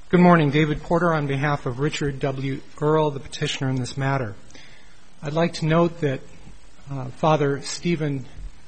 Good morning. David Porter on behalf of Richard W. Earl, the petitioner in this matter. I'd like to note that Father Stephen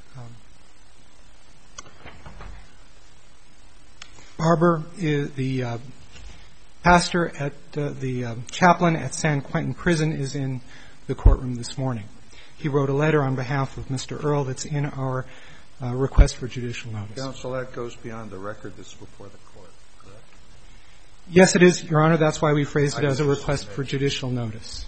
Barber is the pastor at the chaplain at San Quentin Prison is in the courtroom this morning. He wrote a letter on behalf of Mr. Earl that's in our request for judicial notice. Counsel, that goes beyond the record that's before the court, correct? Yes, it is, Your Honor. That's why we phrased it as a request for judicial notice.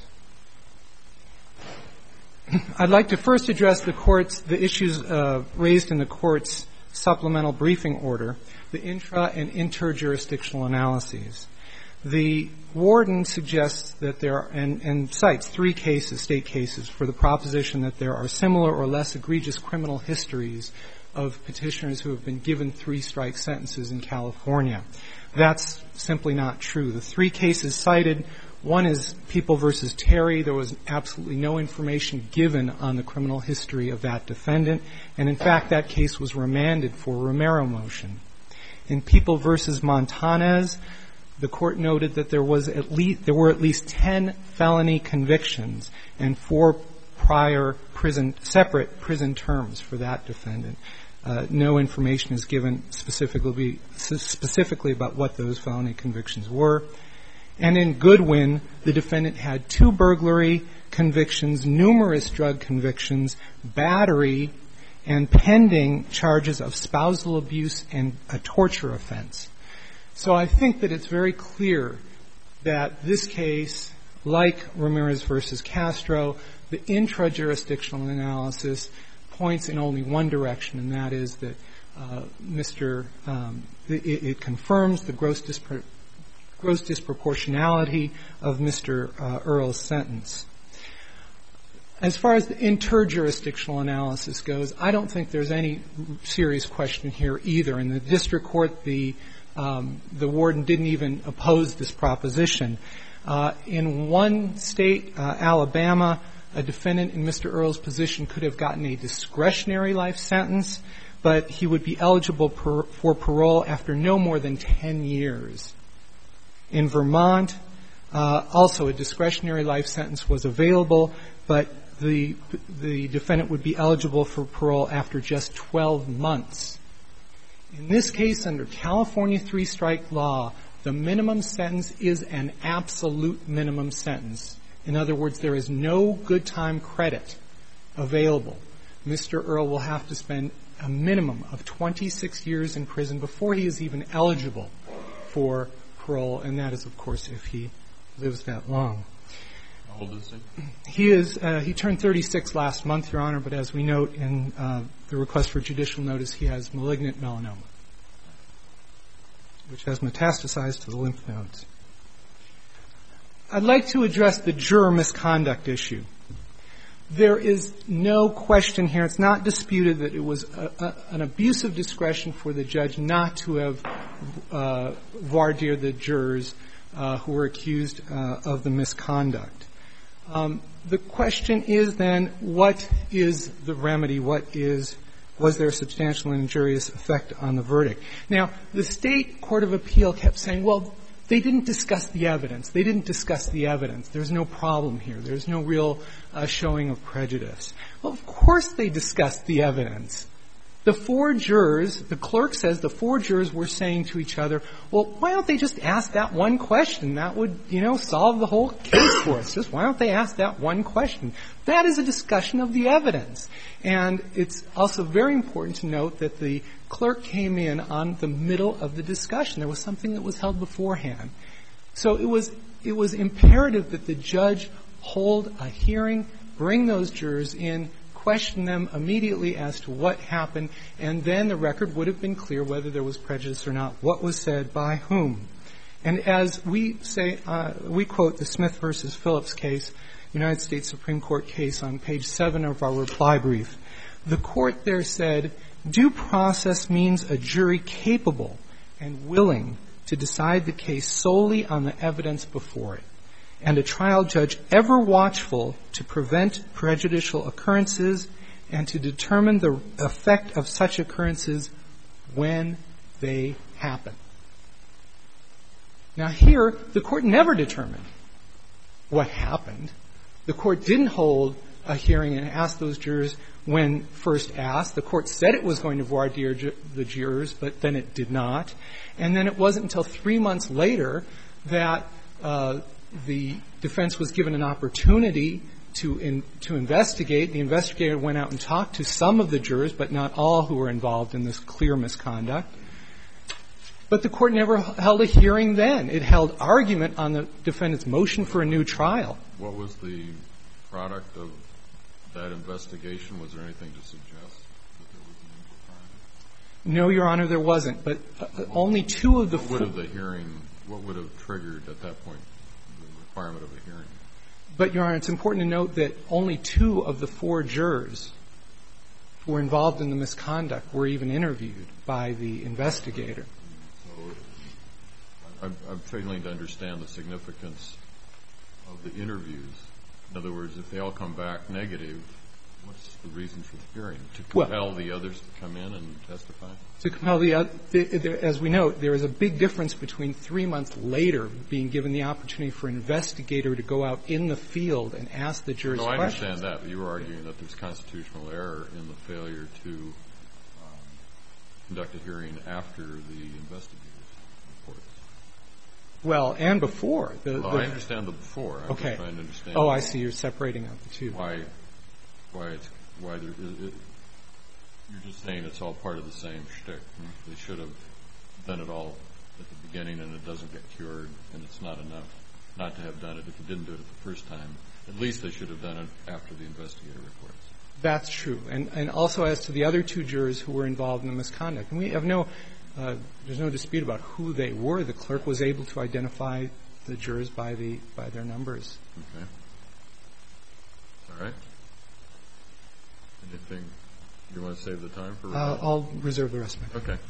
I'd like to first address the issues raised in the court's supplemental briefing order, the intra- and interjurisdictional analyses. The warden suggests that there are, and cites three cases, state cases, for the proposition that there are similar or less egregious criminal histories of petitioners who have been given three-strike sentences in California. That's simply not true. The three cases cited, one is People v. Terry. There was absolutely no information given on the criminal history of that defendant, and in fact that case was remanded for Romero motion. In People v. Montanez, the court noted that there were at least 10 felony convictions and 4 prior separate prison terms for that defendant. No information is given specifically about what those felony convictions were. And in Goodwin, the defendant had 2 burglary convictions, numerous drug convictions, battery, and pending charges of spousal abuse and a torture offense. So I think that it's very clear that this case, like Ramirez v. Castro, the intra-jurisdictional analysis points in only one direction, and that is that it confirms the gross disproportionality of Mr. Earl's sentence. As far as the interjurisdictional analysis goes, I don't think there's any serious question here either. In the district court, the warden didn't even oppose this proposition. In one state, Alabama, a defendant in Mr. Earl's position could have gotten a discretionary life sentence, but he would be eligible for parole after no more than 10 years. In Vermont, also a discretionary life sentence was available, but the defendant would be eligible for parole after just 12 months. In this case, under California three-strike law, the minimum sentence is an absolute minimum sentence. In other words, there is no good time credit available. Mr. Earl will have to spend a minimum of 26 years in prison before he is even eligible for parole, and that is, of course, if he lives that long. How old is he? He turned 36 last month, Your Honor, but as we note in the request for judicial notice, he has malignant melanoma, which has metastasized to the lymph nodes. I'd like to address the juror misconduct issue. There is no question here, it's not disputed that it was an abuse of discretion for the judge not to have voir dire the jurors who were accused of the misconduct. The question is then, what is the remedy? Was there a substantial and injurious effect on the verdict? Now, the State Court of Appeal kept saying, well, they didn't discuss the evidence. They didn't discuss the evidence. There's no problem here. There's no real showing of prejudice. Well, of course they discussed the evidence. The 4 jurors, the clerk says the 4 jurors were saying to each other, well, why don't they just ask that one question? That would, solve the whole case for us. Just why don't they ask that one question? That is a discussion of the evidence. And it's also very important to note that the clerk came in on the middle of the discussion. There was something that was held beforehand. So it was imperative that the judge hold a hearing, bring those jurors in, question them immediately as to what happened, and then the record would have been clear whether there was prejudice or not, what was said by whom. And as we say, we quote the Smith v. Phillips case, United States Supreme Court case on page 7 of our reply brief. The court there said, due process means a jury capable and willing to decide the case solely on the evidence before it, and a trial judge ever watchful to prevent prejudicial occurrences and to determine the effect of such occurrences when they happen. Now, here, the Court never determined what happened. The Court didn't hold a hearing and ask those jurors when first asked. The Court said it was going to voir dire the jurors, but then it did not. And then it wasn't until 3 months later that the defense was given an opportunity to investigate. The investigator went out and talked to some of the jurors, but not all who were involved in this clear misconduct. But the Court never held a hearing then. It held argument on the defendant's motion for a new trial. What was the product of that investigation? Was there anything to suggest that there was an impropriety? No, Your Honor, there wasn't. But only two of the four. What would have triggered at that point the requirement of a hearing? But, Your Honor, it's important to note that only 2 of the 4 jurors who were involved in the misconduct were even interviewed by the investigator. So I'm failing to understand the significance of the interviews. In other words, if they all come back negative, what's the reason for the hearing? To compel the others to come in and testify? To compel as we know, there is a big difference between 3 months later being given the opportunity for an investigator to go out in the field and ask the jurors questions. No, I understand that. But you were arguing that there's constitutional error in the failure to conduct a hearing after the investigator's reports. Well, and before. I understand the before. I'm okay. trying to understand. Oh, I see. You're separating out the two. Why you're just saying it's all part of the same shtick. They should have done it all at the beginning, and it doesn't get cured, and it's not enough not to have done it if you didn't do it the first time. At least they should have done it after the investigator reports. That's true. And also as to the other 2 jurors who were involved in the misconduct. And we have there's no dispute about who they were. The clerk was able to identify the jurors by their numbers. Okay. All right. Anything you want to save the time for? I'll reserve the rest of my time. Okay.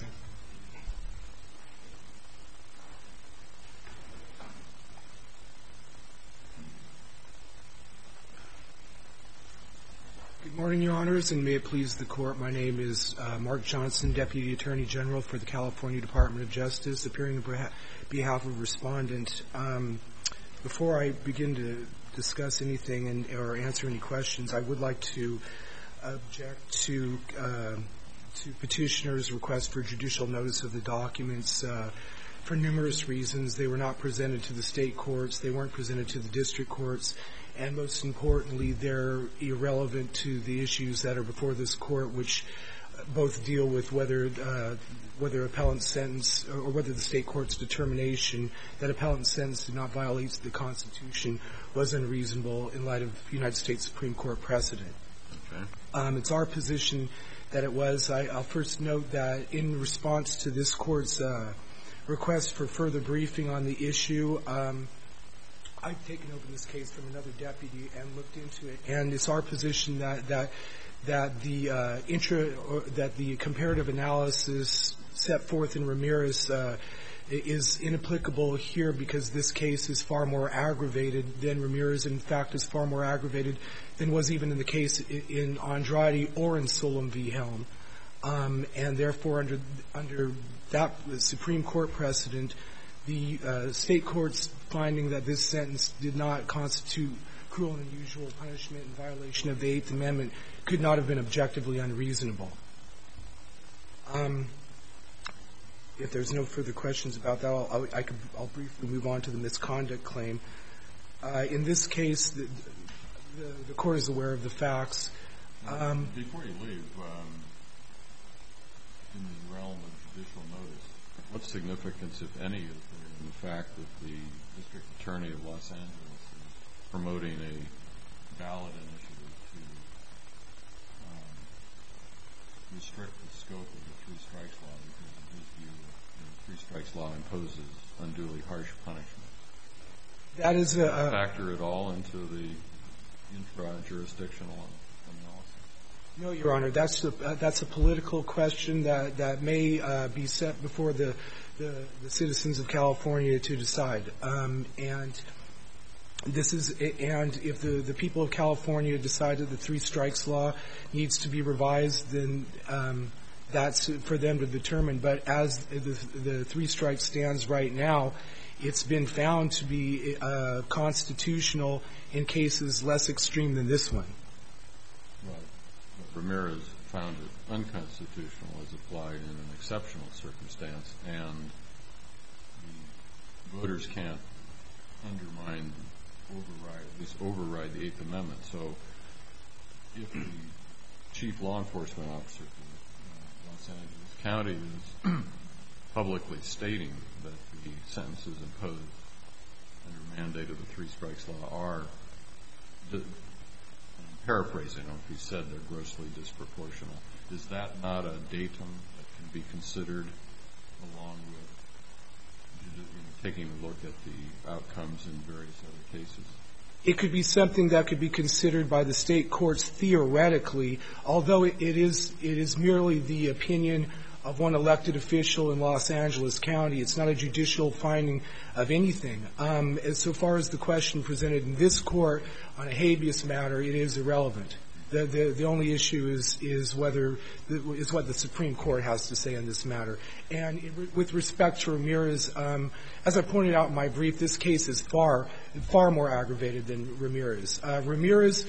Good morning, Your Honors, and may it please the Court. My name is Mark Johnson, Deputy Attorney General for the California Department of Justice, appearing on behalf of Respondent. Before I begin to discuss anything or answer any questions, I would like to object to Petitioner's request for judicial notice of the documents for numerous reasons. They were not presented to the state courts. They weren't presented to the district courts. And most importantly, they're irrelevant to the issues that are before this Court, which both deal with whether appellant's sentence or whether the state court's determination that appellant's sentence did not violate the Constitution was unreasonable in light of United States Supreme Court precedent. Okay. It's our position that it was. I'll first note that in response to this Court's request for further briefing on the issue, I've taken over this case from another deputy and looked into it, and it's our position that the comparative analysis set forth in Ramirez is inapplicable here because this case is far more aggravated than Ramirez. In fact, is far more aggravated than was even in the case in Andrade or in Solem v. Helm, and therefore under that Supreme Court precedent, the state court's finding that this sentence did not constitute cruel and unusual punishment in violation of the Eighth Amendment could not have been objectively unreasonable. If there's no further questions about that, I'll briefly move on to the misconduct claim. In this case, the Court is aware of the facts. Before you leave, in the realm of judicial notice, what significance, if any, is there in the fact that the District Attorney of Los Angeles is promoting a ballot initiative to restrict the scope of the Three Strikes Law because in his view, the Three Strikes Law imposes unduly harsh punishment? That is a factor at all into the intra-jurisdictional analysis? No, Your Honor. That's a political question that may be set before the citizens of California to decide. And if the people of California decide that the Three Strikes Law needs to be revised, then that's for them to determine. But as the three strikes stands right now, it's been found to be constitutional in cases less extreme than this one. Right. But Ramirez found it unconstitutional as applied in an exceptional circumstance, and the voters can't undermine, at least override the Eighth Amendment. So if the chief law enforcement officer for Los Angeles County is publicly stating that the sentences imposed under mandate of the three strikes law are, I'm paraphrasing, I don't know if he said they're grossly disproportional, is that not a datum that can be considered along with taking a look at the outcomes in various other cases? It could be something that could be considered by the state courts theoretically, although it is merely the opinion of one elected official in Los Angeles County. It's not a judicial finding of anything. As so far as the question presented in this court on a habeas matter, it is irrelevant. The only issue is what the Supreme Court has to say on this matter. And with respect to Ramirez, as I pointed out in my brief, this case is far more aggravated than Ramirez. Ramirez,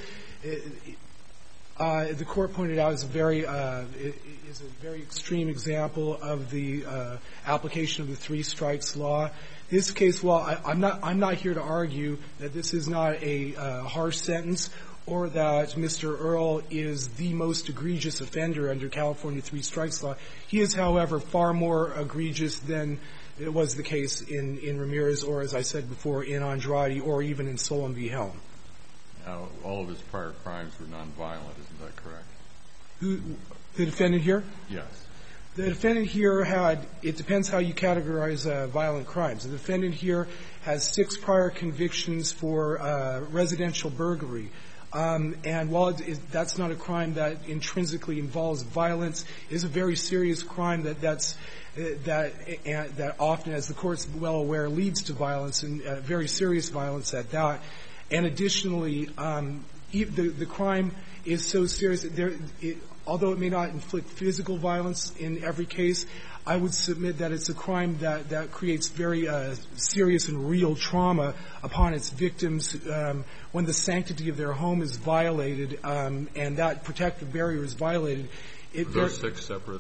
the court pointed out, is a very extreme example of the application of the three strikes law. This case, while I'm not here to argue that this is not a harsh sentence, or that Mr. Earl is the most egregious offender under California three strikes law. He is, however, far more egregious than it was the case in Ramirez, or, as I said before, in Andrade, or even in Solon v. Helm. Now, all of his prior crimes were nonviolent, isn't that correct? The defendant here? Yes. The defendant here had, it depends how you categorize violent crimes. The defendant here has 6 prior convictions for residential burglary. And while that's not a crime that intrinsically involves violence, it is a very serious crime that often, as the Court's well aware, leads to violence, and very serious violence at that. And additionally, the crime is so serious that although it may not inflict physical violence in every case, I would submit that it's a crime that creates very serious and real trauma upon its victims when the sanctity of their home is violated and that protective barrier is violated. Those 6 separate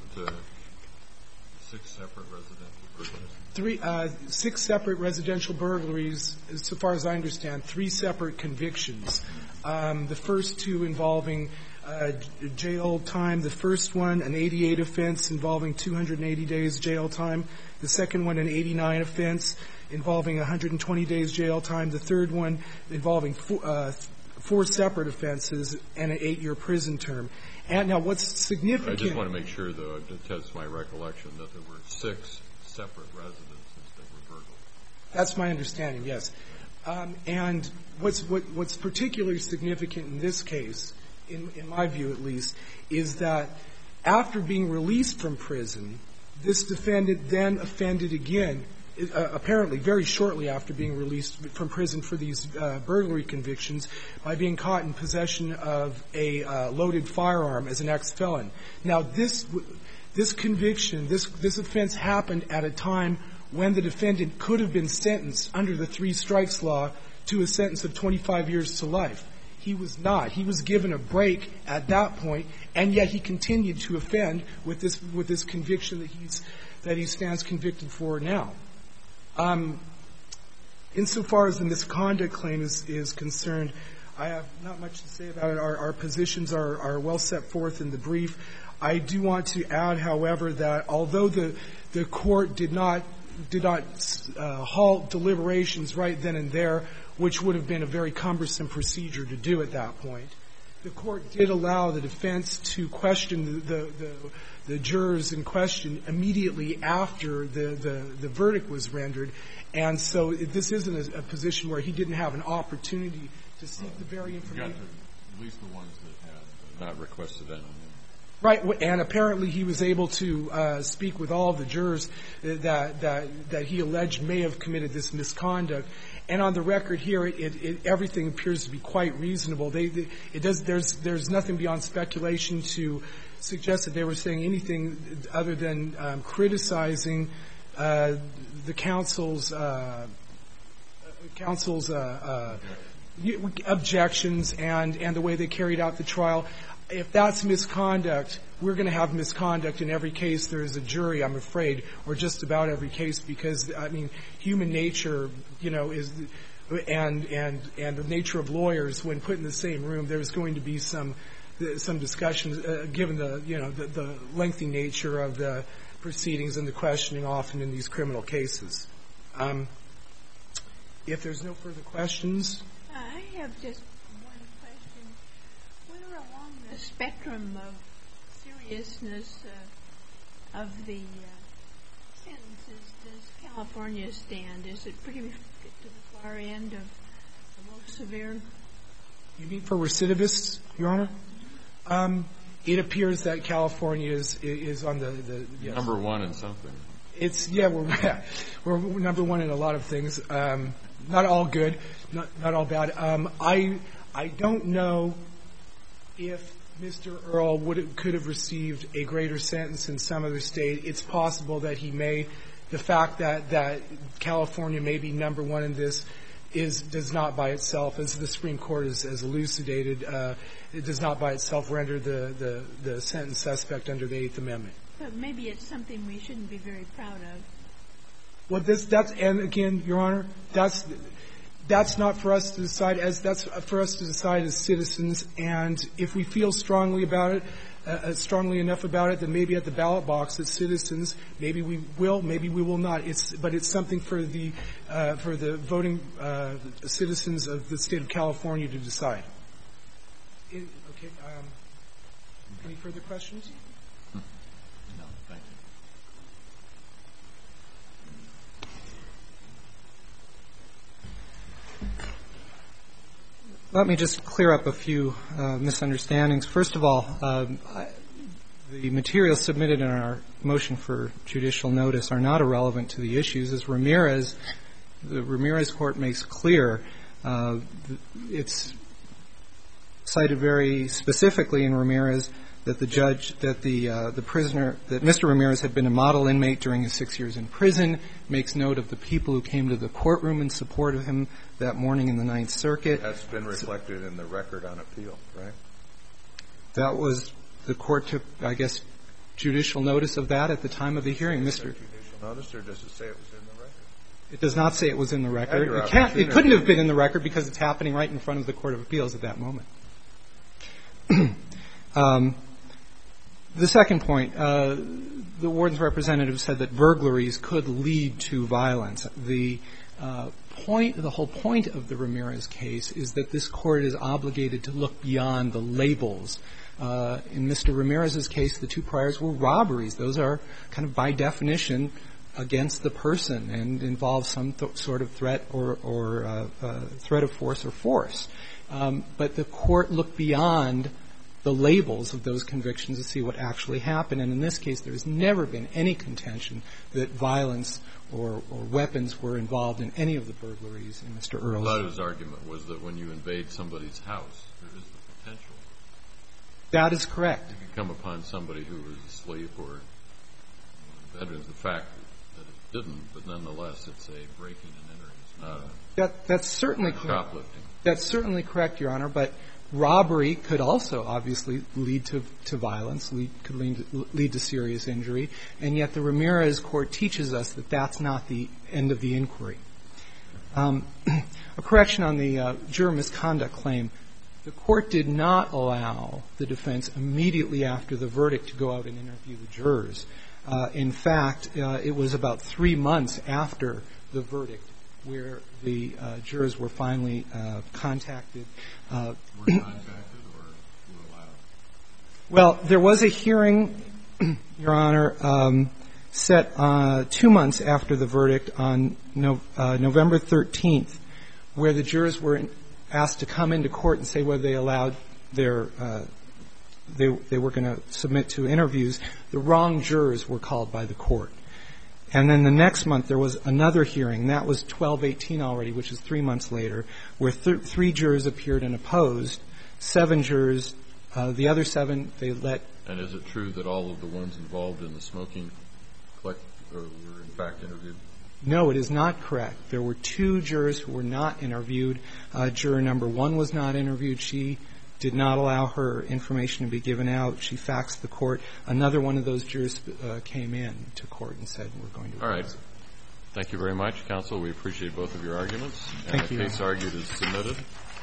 residential burglaries? 6 separate residential burglaries, so far as I understand, 3 separate convictions. The first 2 involving jail time. The first one, an 88 offense involving 280 days jail time. The second one, an 89 offense involving 120 days jail time. The third one involving 4 separate offenses and an 8-year prison term. And now what's significant... I just want to make sure, though, to test my recollection, that there were 6 separate residences that were burgled. That's my understanding, yes. And what's particularly significant in this case, in my view at least, is that after being released from prison, this defendant then offended again, apparently very shortly after being released from prison for these burglary convictions, by being caught in possession of a loaded firearm as an ex-felon. Now, this conviction, this offense happened at a time when the defendant could have been sentenced under the three strikes law to a sentence of 25 years to life. He was not. He was given a break at that point, and yet he continued to offend with this conviction that he stands convicted for now. Insofar as the misconduct claim is concerned, I have not much to say about it. Our positions are well set forth in the brief. I do want to add, however, that although the court did not halt deliberations right then and there, which would have been a very cumbersome procedure to do at that point, the court did allow the defense to question the jurors in question immediately after the verdict was rendered. And so this isn't a position where he didn't have an opportunity to seek the very information. At least the ones that had not requested that. Right. And apparently he was able to speak with all of the jurors that he alleged may have committed this misconduct. And on the record here, everything appears to be quite reasonable. There's nothing beyond speculation to suggest that they were saying anything other than criticizing the counsel's objections and the way they carried out the trial. If that's misconduct, we're going to have misconduct in every case there is a jury, I'm afraid, or just about every case, because, I mean, human nature, you know, is and the nature of lawyers, when put in the same room, there's going to be some discussion, given the, you know, the lengthy nature of the proceedings and the questioning often in these criminal cases. If there's no further questions. I have just one question. Where along the spectrum of seriousness of the sentences does California stand? Is it pretty to the far end of the most severe? You mean for recidivists, Your Honor? It appears that California is on the yes. Number one in something. It's, yeah, we're number one in a lot of things. Not all good, not all bad. I don't know if Mr. Earl could have received a greater sentence in some other state. It's possible that he may. The fact that California may be number one in this does not by itself, as the Supreme Court has elucidated, it does not by itself render the sentence suspect under the Eighth Amendment. But maybe it's something we shouldn't be very proud of. Well, and again, Your Honor, that's not for us to decide that's for us to decide as citizens. And if we feel strongly about it, strongly enough about it, then maybe at the ballot box as citizens, maybe we will, maybe we will not. But it's something for the voting citizens of the state of California to decide. Okay. Any further questions? No, thank you. Let me just clear up a few misunderstandings. First of all, the materials submitted in our motion for judicial notice are not irrelevant to the issues. As the Ramirez court makes clear, it's cited very specifically in Ramirez that the judge, that the prisoner, that Mr. Ramirez had been a model inmate during his 6 years in prison, makes note of the people who came to the courtroom in support of him that morning in the Ninth Circuit. That's been reflected in the record on appeal, right? That was, the court took, I guess, judicial notice of that at the time of the hearing. Judicial notice, or does it say it was in the record? It does not say it was in the record. It couldn't have been in the record because it's happening right in front of the Court of Appeals at that moment. The second point, the warden's representative said that burglaries could lead to violence. The whole point of the Ramirez case is that this Court is obligated to look beyond the labels. In Mr. Ramirez's case, the two priors were robberies. Those are kind of by definition against the person and involve some sort of threat or threat of force or force. But the Court looked beyond the labels of those convictions to see what actually happened. And in this case, there has never been any contention that violence or weapons were involved in any of the burglaries in Mr. Earl's. A lot of his argument was that when you invade somebody's house, there is the potential. That is correct. You can come upon somebody who was asleep or veterans. The fact that it didn't, but nonetheless, it's a breaking and entering. It's not That's certainly correct. shoplifting. That's certainly correct, Your Honor. But robbery could also obviously lead to violence, could lead to serious injury. And yet the Ramirez Court teaches us that that's not the end of the inquiry. A correction on the juror misconduct claim. The Court did not allow the defense immediately after the verdict to go out and interview the jurors. In fact, it was about 3 months after the verdict where the jurors were finally contacted. Were contacted or were allowed? Well, there was a hearing, Your Honor, set 2 months after the verdict on November 13th, where the jurors were asked to come into court and say whether they allowed their they were going to submit to interviews. The wrong jurors were called by the court. And then the next month there was another hearing. That was 12/18 already, which is 3 months later, where 3 jurors appeared and opposed. 7 jurors, the other 7, they let And is it true that all of the ones involved in the smoking were in fact interviewed? No, it is not correct. There were 2 jurors who were not interviewed. Juror number 1 was not interviewed. She did not allow her information to be given out. She faxed the court. Another one of those jurors came in to court and said, we're going to. All right. Thank you very much, counsel. We appreciate both of your arguments. Thank you. The case argued is submitted.